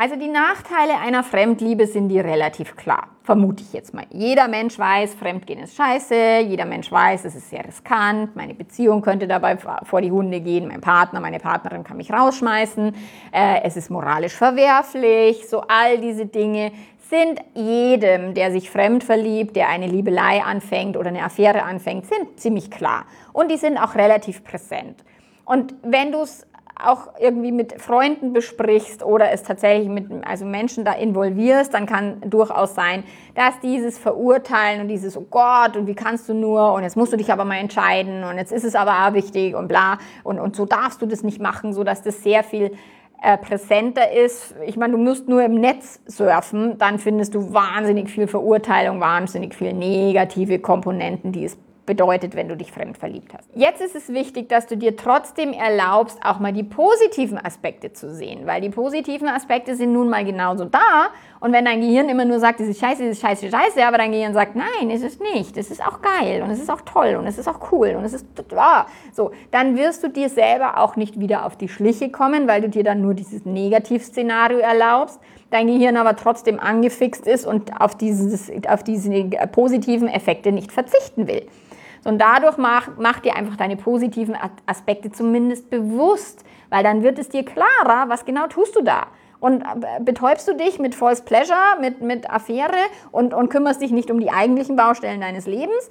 Also die Nachteile einer Fremdliebe sind dir relativ klar, vermute ich jetzt mal. Jeder Mensch weiß, Fremdgehen ist scheiße, jeder Mensch weiß, es ist sehr riskant, meine Beziehung könnte dabei vor die Hunde gehen, mein Partner, meine Partnerin kann mich rausschmeißen, es ist moralisch verwerflich, so all diese Dinge sind jedem, der sich fremd verliebt, der eine Liebelei anfängt oder eine Affäre anfängt, sind ziemlich klar und die sind auch relativ präsent. Und wenn du es auch irgendwie mit Freunden besprichst oder es tatsächlich mit Menschen da involvierst, dann kann durchaus sein, dass dieses Verurteilen und dieses, oh Gott, und wie kannst du nur, und jetzt musst du dich aber mal entscheiden, und jetzt ist es aber auch wichtig, und bla, und so darfst du das nicht machen, sodass das sehr viel präsenter ist. Ich meine, du musst nur im Netz surfen, dann findest du wahnsinnig viel Verurteilung, wahnsinnig viele negative Komponenten, die es bedeutet, wenn du dich fremd verliebt hast. Jetzt ist es wichtig, dass du dir trotzdem erlaubst, auch mal die positiven Aspekte zu sehen, weil die positiven Aspekte sind nun mal genauso da und wenn dein Gehirn immer nur sagt, das ist scheiße, scheiße, aber dein Gehirn sagt, nein, ist es nicht, es ist auch geil und es ist auch toll und es ist auch cool und es ist so, dann wirst du dir selber auch nicht wieder auf die Schliche kommen, weil du dir dann nur dieses Negativszenario erlaubst, dein Gehirn aber trotzdem angefixt ist und auf diese positiven Effekte nicht verzichten will. Und dadurch mach dir einfach deine positiven Aspekte zumindest bewusst, weil dann wird es dir klarer, was genau tust du da. Und betäubst du dich mit False Pleasure, mit Affäre und kümmerst dich nicht um die eigentlichen Baustellen deines Lebens.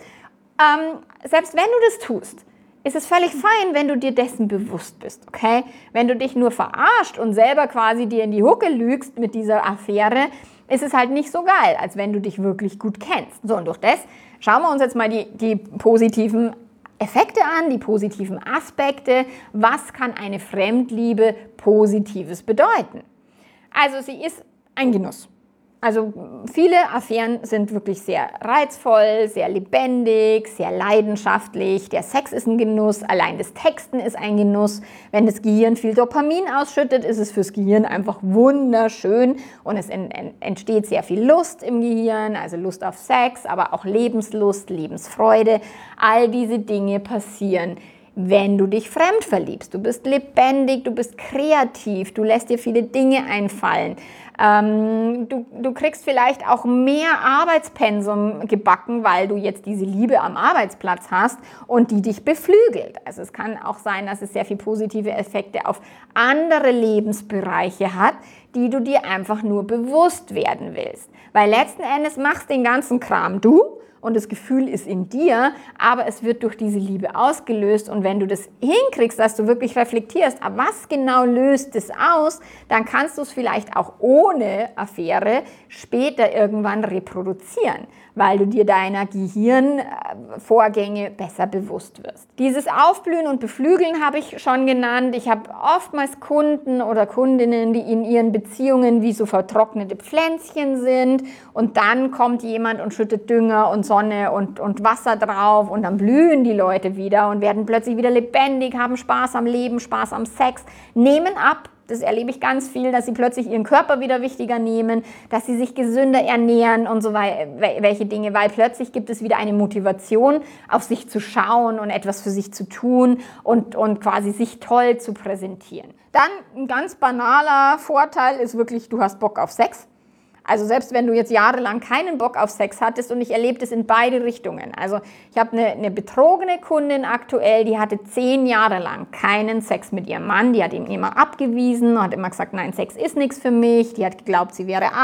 Selbst wenn du das tust, ist es völlig fein, wenn du dir dessen bewusst bist, okay? Wenn du dich nur verarscht und selber quasi dir in die Hucke lügst mit dieser Affäre, ist es halt nicht so geil, als wenn du dich wirklich gut kennst. So, und durch das schauen wir uns jetzt mal die positiven Effekte an, die positiven Aspekte. Was kann eine Fremdliebe Positives bedeuten? Also sie ist ein Genuss. Also viele Affären sind wirklich sehr reizvoll, sehr lebendig, sehr leidenschaftlich. Der Sex ist ein Genuss, allein das Texten ist ein Genuss. Wenn das Gehirn viel Dopamin ausschüttet, ist es fürs Gehirn einfach wunderschön und es entsteht sehr viel Lust im Gehirn, also Lust auf Sex, aber auch Lebenslust, Lebensfreude. All diese Dinge passieren, wenn du dich fremd verliebst. Du bist lebendig, du bist kreativ, du lässt dir viele Dinge einfallen. Du kriegst vielleicht auch mehr Arbeitspensum gebacken, weil du jetzt diese Liebe am Arbeitsplatz hast und die dich beflügelt. Also es kann auch sein, dass es sehr viel positive Effekte auf andere Lebensbereiche hat, die du dir einfach nur bewusst werden willst. Weil letzten Endes machst den ganzen Kram du und das Gefühl ist in dir, aber es wird durch diese Liebe ausgelöst und wenn du das hinkriegst, dass du wirklich reflektierst, was genau löst es aus, dann kannst du es vielleicht auch ohne Affäre später irgendwann reproduzieren, weil du dir deiner Gehirnvorgänge besser bewusst wirst. Dieses Aufblühen und Beflügeln habe ich schon genannt. Ich habe oftmals Kunden oder Kundinnen, die in ihren Beziehungen wie so vertrocknete Pflänzchen sind und dann kommt jemand und schüttet Dünger und Sonne und Wasser drauf und dann blühen die Leute wieder und werden plötzlich wieder lebendig, haben Spaß am Leben, Spaß am Sex, nehmen ab. Das erlebe ich ganz viel, dass sie plötzlich ihren Körper wieder wichtiger nehmen, dass sie sich gesünder ernähren und so welche Dinge, weil plötzlich gibt es wieder eine Motivation, auf sich zu schauen und etwas für sich zu tun und quasi sich toll zu präsentieren. Dann ein ganz banaler Vorteil ist wirklich, du hast Bock auf Sex. Also selbst wenn du jetzt jahrelang keinen Bock auf Sex hattest und ich erlebe das in beide Richtungen. Also ich habe eine betrogene Kundin aktuell, die hatte 10 Jahre lang keinen Sex mit ihrem Mann. Die hat ihn immer abgewiesen und hat immer gesagt, nein, Sex ist nichts für mich. Die hat geglaubt, sie wäre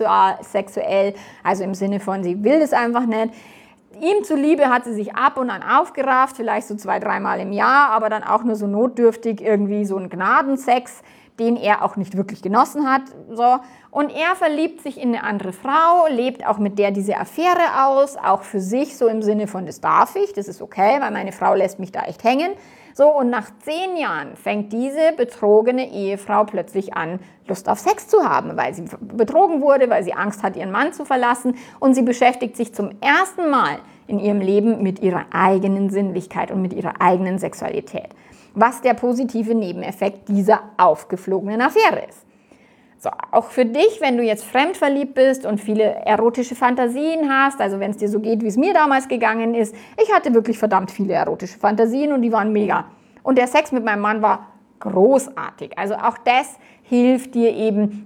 asexuell, also im Sinne von, sie will das einfach nicht. Ihm zuliebe hat sie sich ab und an aufgerafft, vielleicht so 2-3 Mal im Jahr, aber dann auch nur so notdürftig irgendwie so ein Gnadensex, den er auch nicht wirklich genossen hat. So. Und er verliebt sich in eine andere Frau, lebt auch mit der diese Affäre aus, auch für sich so im Sinne von, das darf ich, das ist okay, weil meine Frau lässt mich da echt hängen. So, und nach 10 Jahren fängt diese betrogene Ehefrau plötzlich an, Lust auf Sex zu haben, weil sie betrogen wurde, weil sie Angst hat, ihren Mann zu verlassen und sie beschäftigt sich zum ersten Mal in ihrem Leben mit ihrer eigenen Sinnlichkeit und mit ihrer eigenen Sexualität. Was der positive Nebeneffekt dieser aufgeflogenen Affäre ist. So, auch für dich, wenn du jetzt fremdverliebt bist und viele erotische Fantasien hast, also wenn es dir so geht, wie es mir damals gegangen ist, ich hatte wirklich verdammt viele erotische Fantasien und die waren mega. Und der Sex mit meinem Mann war großartig. Also auch das hilft dir eben,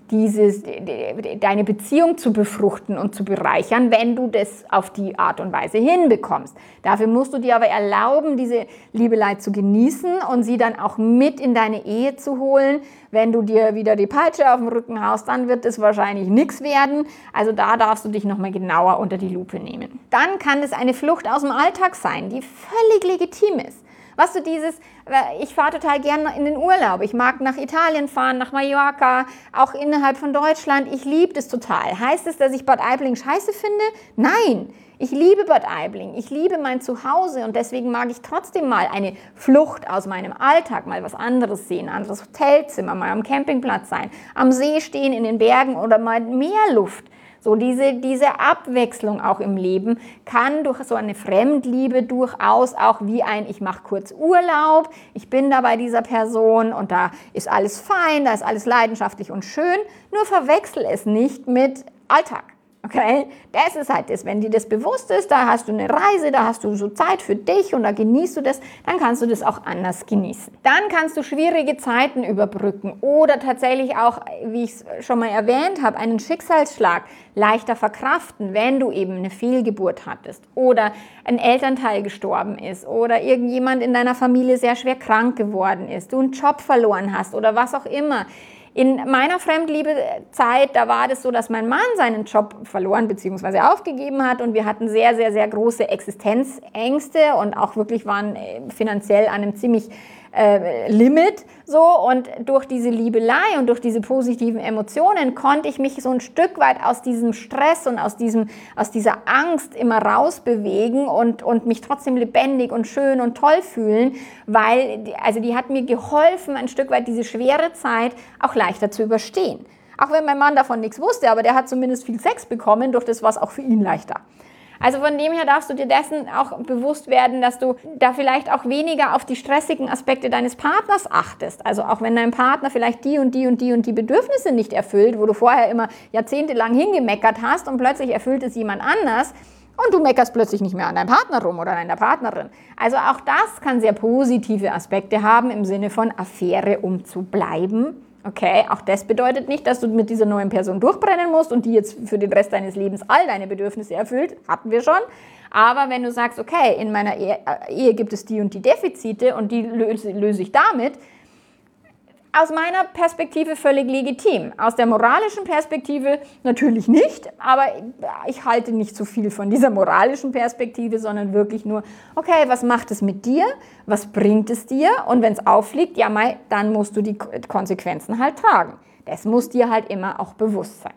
deine Beziehung zu befruchten und zu bereichern, wenn du das auf die Art und Weise hinbekommst. Dafür musst du dir aber erlauben, diese Liebelei zu genießen und sie dann auch mit in deine Ehe zu holen. Wenn du dir wieder die Peitsche auf den Rücken haust, dann wird es wahrscheinlich nichts werden. Also da darfst du dich nochmal genauer unter die Lupe nehmen. Dann kann es eine Flucht aus dem Alltag sein, die völlig legitim ist. Was du ich fahre total gerne in den Urlaub. Ich mag nach Italien fahren, nach Mallorca, auch innerhalb von Deutschland. Ich liebe das total. Heißt es, dass ich Bad Aibling scheiße finde? Nein, ich liebe Bad Aibling. Ich liebe mein Zuhause und deswegen mag ich trotzdem mal eine Flucht aus meinem Alltag, mal was anderes sehen, ein anderes Hotelzimmer, mal am Campingplatz sein, am See stehen, in den Bergen oder mal mehr Luft. So diese Abwechslung auch im Leben kann durch so eine Fremdliebe durchaus auch wie ich mache kurz Urlaub, ich bin da bei dieser Person und da ist alles fein, da ist alles leidenschaftlich und schön, nur verwechsel es nicht mit Alltag. Okay, das ist halt das, wenn dir das bewusst ist, da hast du eine Reise, da hast du so Zeit für dich und da genießt du das, dann kannst du das auch anders genießen. Dann kannst du schwierige Zeiten überbrücken oder tatsächlich auch, wie ich es schon mal erwähnt habe, einen Schicksalsschlag leichter verkraften, wenn du eben eine Fehlgeburt hattest oder ein Elternteil gestorben ist oder irgendjemand in deiner Familie sehr schwer krank geworden ist, du einen Job verloren hast oder was auch immer. In meiner Fremdliebezeit, da war das so, dass mein Mann seinen Job verloren bzw. aufgegeben hat und wir hatten sehr, sehr, sehr große Existenzängste und auch wirklich waren finanziell an einem ziemlich Limit so und durch diese Liebelei und durch diese positiven Emotionen konnte ich mich so ein Stück weit aus diesem Stress und aus dieser Angst immer rausbewegen und mich trotzdem lebendig und schön und toll fühlen, weil die hat mir geholfen, ein Stück weit diese schwere Zeit auch leichter zu überstehen. Auch wenn mein Mann davon nichts wusste, aber der hat zumindest viel Sex bekommen, durch das war es auch für ihn leichter. Also von dem her darfst du dir dessen auch bewusst werden, dass du da vielleicht auch weniger auf die stressigen Aspekte deines Partners achtest. Also auch wenn dein Partner vielleicht die und die und die und die Bedürfnisse nicht erfüllt, wo du vorher immer jahrzehntelang hingemeckert hast und plötzlich erfüllt es jemand anders und du meckerst plötzlich nicht mehr an deinem Partner rum oder an deiner Partnerin. Also auch das kann sehr positive Aspekte haben im Sinne von Affäre, um zu bleiben. Okay, auch das bedeutet nicht, dass du mit dieser neuen Person durchbrennen musst und die jetzt für den Rest deines Lebens all deine Bedürfnisse erfüllt. Hatten wir schon. Aber wenn du sagst, okay, in meiner Ehe gibt es die und die Defizite und die löse ich damit, aus meiner Perspektive völlig legitim. Aus der moralischen Perspektive natürlich nicht, aber ich halte nicht so viel von dieser moralischen Perspektive, sondern wirklich nur, okay, was macht es mit dir? Was bringt es dir? Und wenn es auffliegt, ja, dann musst du die Konsequenzen halt tragen. Das muss dir halt immer auch bewusst sein.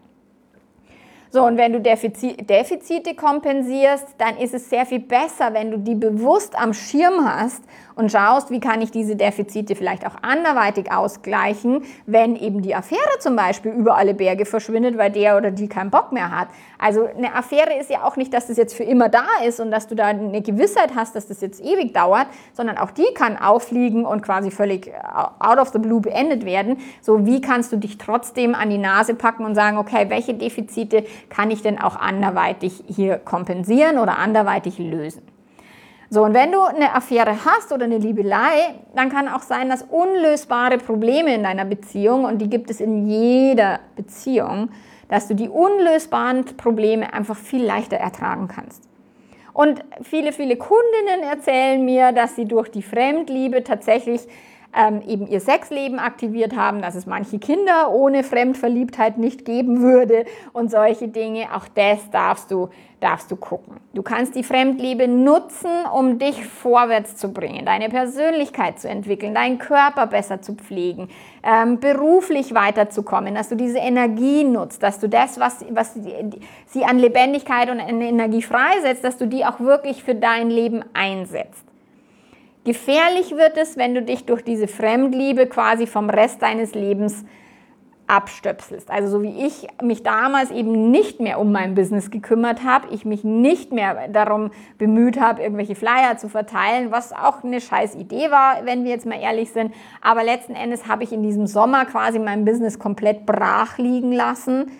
So, und wenn du Defizite kompensierst, dann ist es sehr viel besser, wenn du die bewusst am Schirm hast und schaust, wie kann ich diese Defizite vielleicht auch anderweitig ausgleichen, wenn eben die Affäre zum Beispiel über alle Berge verschwindet, weil der oder die keinen Bock mehr hat. Also eine Affäre ist ja auch nicht, dass das jetzt für immer da ist und dass du da eine Gewissheit hast, dass das jetzt ewig dauert, sondern auch die kann auffliegen und quasi völlig out of the blue beendet werden. So, wie kannst du dich trotzdem an die Nase packen und sagen, okay, welche Defizite kann ich denn auch anderweitig hier kompensieren oder anderweitig lösen? So, und wenn du eine Affäre hast oder eine Liebelei, dann kann auch sein, dass unlösbare Probleme in deiner Beziehung, und die gibt es in jeder Beziehung, dass du die unlösbaren Probleme einfach viel leichter ertragen kannst. Und viele, viele Kundinnen erzählen mir, dass sie durch die Fremdliebe tatsächlich eben ihr Sexleben aktiviert haben, dass es manche Kinder ohne Fremdverliebtheit nicht geben würde und solche Dinge. Auch das darfst du gucken. Du kannst die Fremdliebe nutzen, um dich vorwärts zu bringen, deine Persönlichkeit zu entwickeln, deinen Körper besser zu pflegen, beruflich weiterzukommen, dass du diese Energie nutzt, dass du das, was sie an Lebendigkeit und an Energie freisetzt, dass du die auch wirklich für dein Leben einsetzt. Gefährlich wird es, wenn du dich durch diese Fremdliebe quasi vom Rest deines Lebens abstöpselst. Also so wie ich mich damals eben nicht mehr um mein Business gekümmert habe, ich mich nicht mehr darum bemüht habe, irgendwelche Flyer zu verteilen, was auch eine scheiß Idee war, wenn wir jetzt mal ehrlich sind. Aber letzten Endes habe ich in diesem Sommer quasi mein Business komplett brach liegen lassen,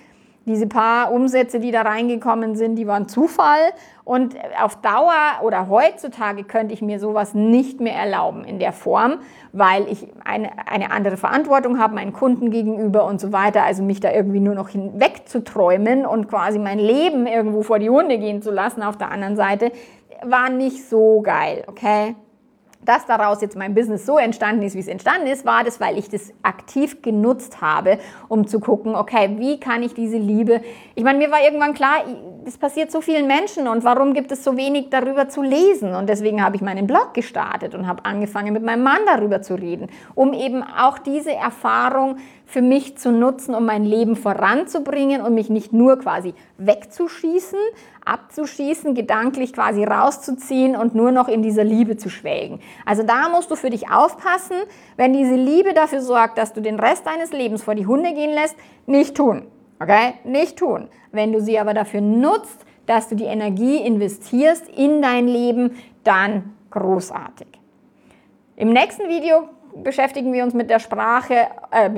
Diese paar Umsätze, die da reingekommen sind, die waren Zufall. Und auf Dauer oder heutzutage könnte ich mir sowas nicht mehr erlauben in der Form, weil ich eine andere Verantwortung habe, meinen Kunden gegenüber und so weiter. Also mich da irgendwie nur noch hinwegzuträumen und quasi mein Leben irgendwo vor die Hunde gehen zu lassen auf der anderen Seite, war nicht so geil, okay? Dass daraus jetzt mein Business so entstanden ist, wie es entstanden ist, war das, weil ich das aktiv genutzt habe, um zu gucken, okay, wie kann ich diese Liebe, ich meine, mir war irgendwann klar, das passiert so vielen Menschen und warum gibt es so wenig darüber zu lesen? Und deswegen habe ich meinen Blog gestartet und habe angefangen, mit meinem Mann darüber zu reden, um eben auch diese Erfahrung für mich zu nutzen, um mein Leben voranzubringen und mich nicht nur quasi wegzuschießen, abzuschießen, gedanklich quasi rauszuziehen und nur noch in dieser Liebe zu schwelgen. Also da musst du für dich aufpassen, wenn diese Liebe dafür sorgt, dass du den Rest deines Lebens vor die Hunde gehen lässt, nicht tun. Okay? Nicht tun. Wenn du sie aber dafür nutzt, dass du die Energie investierst in dein Leben, dann großartig. Im nächsten Video beschäftigen wir uns mit der Frage,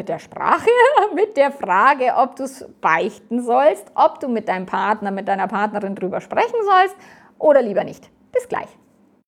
ob du es beichten sollst, ob du mit deinem Partner, mit deiner Partnerin drüber sprechen sollst oder lieber nicht. Bis gleich.